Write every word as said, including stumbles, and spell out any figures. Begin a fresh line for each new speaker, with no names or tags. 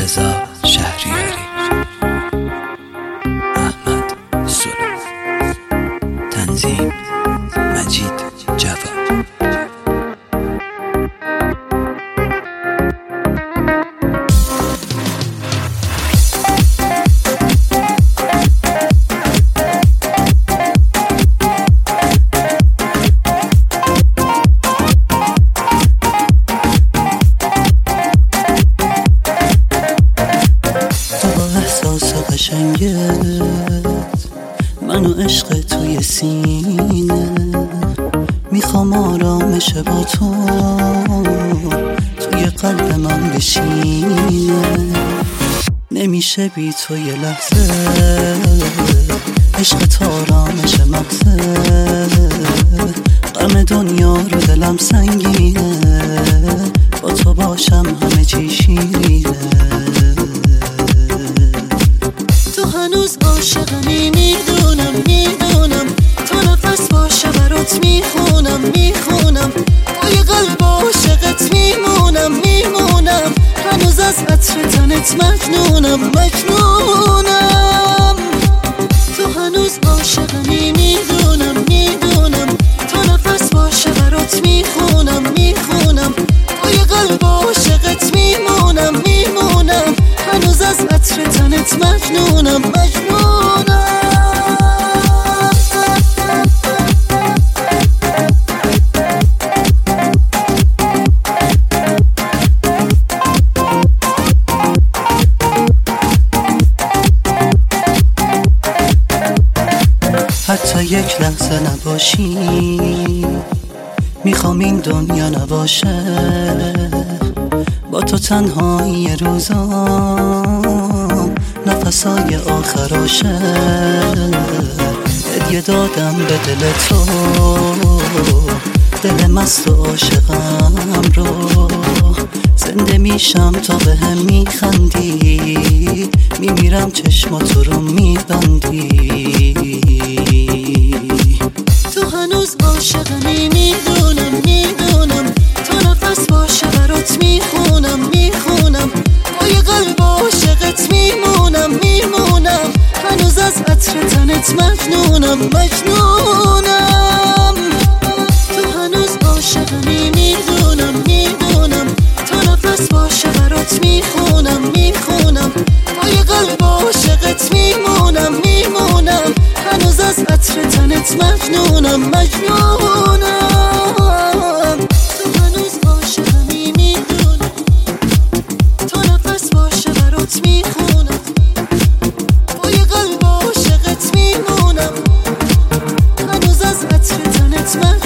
رضا شهریاری، احمد سلو، تنظیم مجید جواد.
قشنگت منو عشق توی سینه، میخوام آرامش با تو توی قلب من بشینه. نمیشه بی تو یه لحظه، عشق تو آرامش مغزه. غم دنیا رو دلم سنگینه، با تو باشم همه چی شیرینه. هنوز عاشقمی، میدونم میدونم تا نفس باشه برات میخونم میخونم. با یه قلب عاشقت میمونم میمونم. هنوز از عطر تنت مجنونم مجنونم. تو هنوز عاشقمی، میدونم میدونم تا نفس باشه برات میخونم میخونم. با یه قلب عاشقت میمونم میمونم. هنوز از عطر تنت مجنونم مجنونم. حتی یک لحظه نباشی، میخوام این دنیا نباشه. با تو تنهایی روزام نفسای آخراشه. هدیه دادم به دل تو، دل مست و عاشقم رو. زنده میشم تا به هم میخندی، میمیرم چشماتو رو میبندی. تو هنوز عاشقمی، میدونم میدونم تا نفس باشه برات میخونم میخونم. با یه قلب عاشقت میمونم میمونم. هنوز از عطر تنت مجنونم مجنونم. تو هنوز عاشقمی، میدونم میدونم تا نفس باشه برات میخونم میخونم. با یه قلب عاشقت میمونم میمونم. هنوز از عطر تنت مجنونم مجنونم. تو هنوز عاشقمی، میدونم تا نفس باشه برات میخونم. با یه قلب عاشقت میمونم. هنوز از عطر تنت مجنونم.